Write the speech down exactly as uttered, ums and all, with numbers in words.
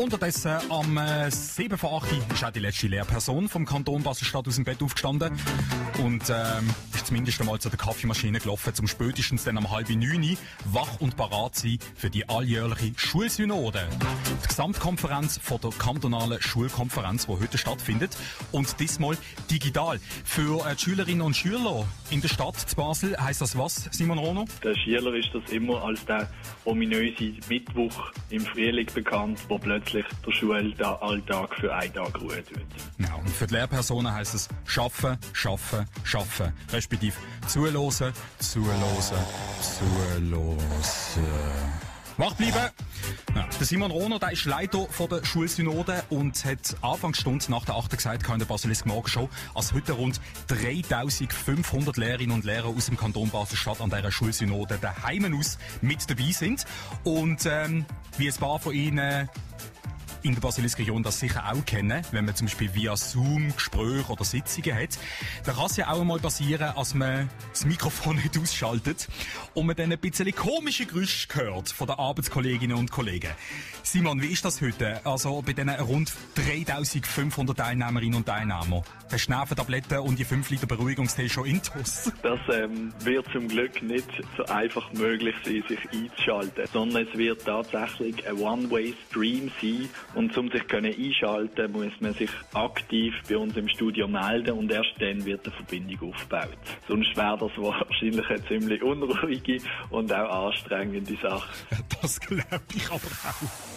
Unterdessen am äh, sieben vor acht ist auch die letzte Lehrperson vom Kanton Basel-Stadt aus dem Bett aufgestanden und ähm, ist zumindest einmal zu der Kaffeemaschine gelaufen, zum spätestens dann um halb neun wach und parat sein für die alljährliche Schulsynode. Die Gesamtkonferenz von der kantonalen Schulkonferenz, die heute stattfindet und diesmal digital. Für äh, die Schülerinnen und Schüler in der Stadt zu Basel heisst das was, Simon Rono? Der Schüler ist das immer als der ominöse Mittwoch im Frühling bekannt, wo plötzlich der Schulalltag für einen Tag ruhen wird. Ja, und für die Lehrpersonen heisst es schaffen, schaffen, schaffen, respektive zuhören, zuhören, zuhören. Wach bleiben! Ja, der Simon Rono, der ist Leiter von der Schulsynode und hat Anfangsstunde nach der achten gesagt in der Basilisk Morgenshow, als heute rund dreitausendfünfhundert Lehrerinnen und Lehrer aus dem Kanton Basel-Stadt an dieser Schulsynode daheim aus mit dabei sind. Und ähm, wie ein paar von ihnen in der Basilisk-Region das sicher auch kennen, wenn man zum Beispiel via Zoom Gespräche oder Sitzungen hat. Da kann es ja auch einmal passieren, dass man das Mikrofon nicht ausschaltet und man dann ein bisschen komische Geräusche hört von den Arbeitskolleginnen und Kollegen. Simon, wie ist das heute? Also bei diesen rund dreitausendfünfhundert Teilnehmerinnen und Teilnehmern. Hast du Nerventabletten und die fünf Liter Beruhigungstee schon intus? Das ähm, wird zum Glück nicht so einfach möglich sein, sich einzuschalten, sondern es wird tatsächlich ein One-Way-Stream sein. Und um sich können einschalten, muss man sich aktiv bei uns im Studio melden und erst dann wird eine Verbindung aufgebaut. Sonst wäre das wahrscheinlich eine ziemlich unruhige und auch anstrengende Sache. Das glaube ich aber auch.